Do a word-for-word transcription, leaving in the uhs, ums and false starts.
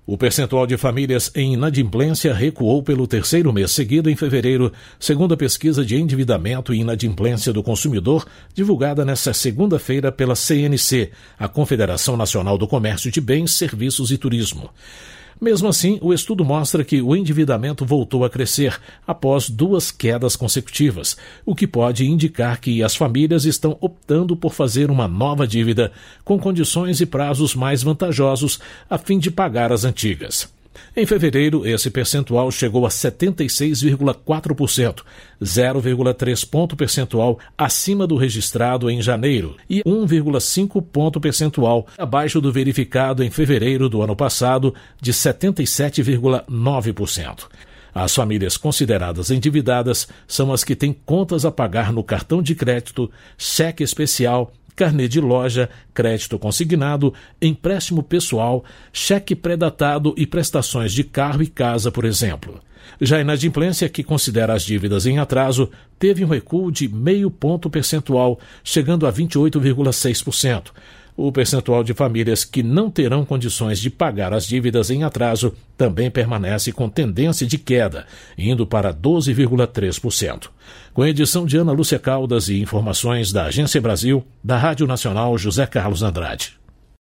O percentual de famílias em inadimplência recuou pelo terceiro mês seguido em fevereiro, segundo a pesquisa de endividamento e inadimplência do consumidor, divulgada nesta segunda-feira pela C N C, a Confederação Nacional do Comércio de Bens, Serviços e Turismo. Mesmo assim, o estudo mostra que o endividamento voltou a crescer após duas quedas consecutivas, o que pode indicar que as famílias estão optando por fazer uma nova dívida com condições e prazos mais vantajosos a fim de pagar as antigas. Em fevereiro, esse percentual chegou a setenta e seis vírgula quatro por cento, zero vírgula três ponto percentual acima do registrado em janeiro e um vírgula cinco ponto percentual abaixo do verificado em fevereiro do ano passado, de setenta e sete vírgula nove por cento. As famílias consideradas endividadas são as que têm contas a pagar no cartão de crédito, cheque especial, carnê de loja, crédito consignado, empréstimo pessoal, cheque pré-datado e prestações de carro e casa, por exemplo. Já a inadimplência, que considera as dívidas em atraso, teve um recuo de meio ponto percentual, chegando a vinte e oito vírgula seis por cento. O percentual de famílias que não terão condições de pagar as dívidas em atraso também permanece com tendência de queda, indo para doze vírgula três por cento. Com a edição de Ana Lúcia Caldas e informações da Agência Brasil, da Rádio Nacional José Carlos Andrade.